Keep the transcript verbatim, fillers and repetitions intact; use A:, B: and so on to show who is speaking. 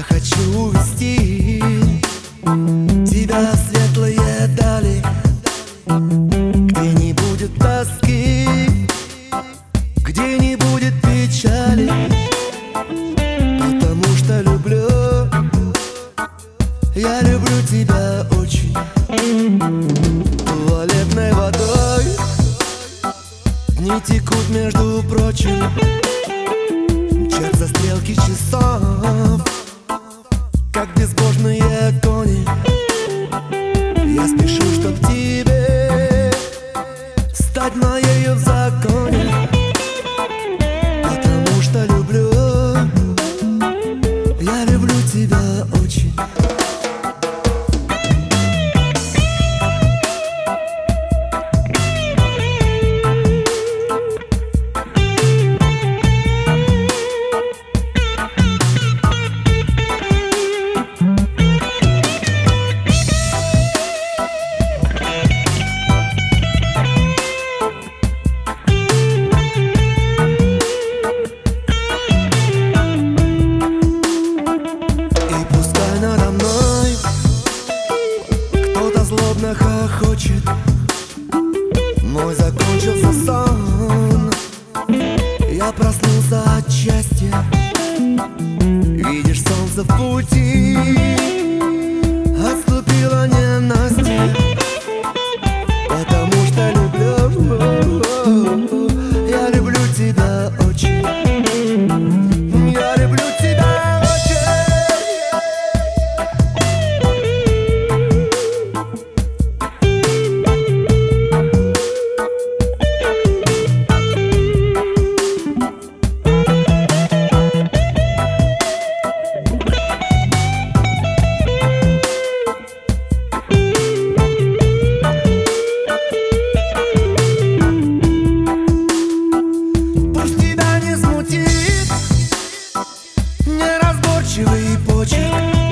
A: хочу увести тебя в светлые дали, где не будет тоски, где не будет печали, потому что люблю, я люблю тебя очень. Туалетной водой дни текут, между прочим, мчатся стрелки часов, как безбожные кони. Я спешу, чтоб тебе стать моею в законе, потому что люблю, я люблю тебя очень. Злобно хохочет, мой закончился сон. Я проснулся от счастья, видишь, солнце в пути, отступила ненастье, потому что люблю, я люблю тебя очень, я люблю тебя очень. Неразборчивый почерк,